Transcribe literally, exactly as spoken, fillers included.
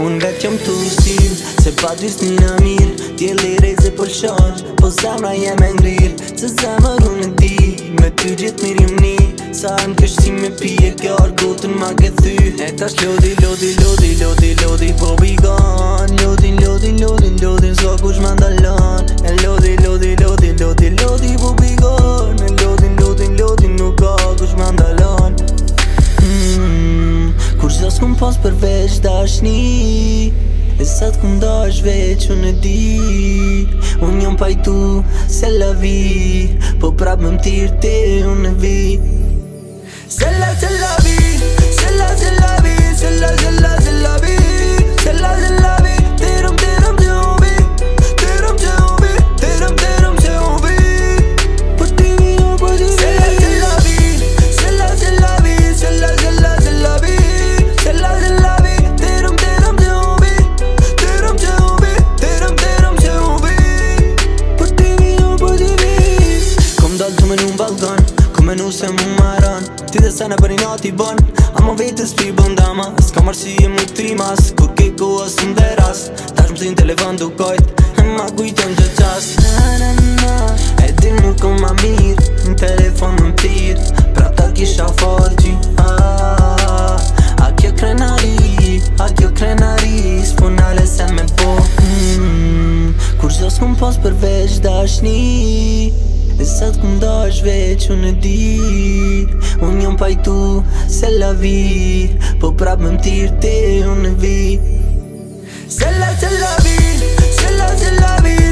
Unë vetë jam të usim, se pa gjysnina mirë. Tje lireze po lëshon, po zemra jem e ngrirë. Se zemër unë e di, me ty gjithë mirë jëm ni. Sa në kështi me pije kjo argotën ma ke thy. E tash lodi, lodi, lodi, lodi, lodi, po bigon. Lodi, lodi, lodi, lodi, s'ka kush ma ndalon. E lodi, lodi, lodi, lodi, lodi, po bigon. E lodi, lodi, lodi, nuk ka kush ma ndalon. mm, Kur qa s'kum pas përveç dashni, e sa t'kum dash veç unë e di. Unë jom pajtu se la vi, po prap më m'tirë ti unë e vi. Se la, se la vi, se la, se la vi, se la, se la, se la vi, se la, se la vi. Terum, terum, se ubi, terum, se ubi, terum, terum, se ubi. Po ti vi, o po ti vi. Se la, se la vi, se la, se la vi, se la, se la, se la vi, se la, se la vi. Terum, terum, se ubi, terum, se ubi, terum, terum, se ubi. Po ti vi, o po ti vi. Kom dal të menu n'balkon, kom menu se mu maran. Ti dhe se në për i nati bon, ama vetës pi bëndama. S'ka marsi e mu trimas, kur ke koha së mderas. Tash më t'in telefon du kojt, e ma kujton që qas. Na na na, e din mu kom ma mirë, në telefon më m'tir. Prap ta kisha fol ty, ah. A kjo krenari, a kjo krenari, s'po nale se me po. mm, Kur qa s'kom pas përveç dashni, e sa t'kum dash veç unë e di. Unë jom pajtu se la vi, po prap më m'tirë ti unë e vi. Se la, se la vi, se la, se la vi,